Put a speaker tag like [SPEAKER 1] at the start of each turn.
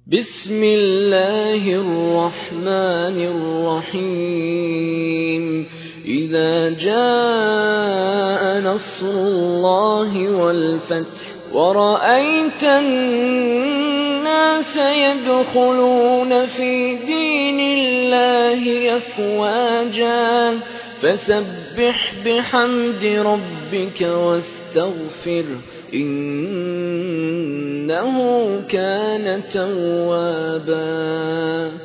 [SPEAKER 1] بسم الله الرحمن الرحيم إذا جاء نصر الله والفتح ورأيت الناس يدخلون في دين الله أفواجا فسبح بحمد ربك واستغفره إنه كان توابا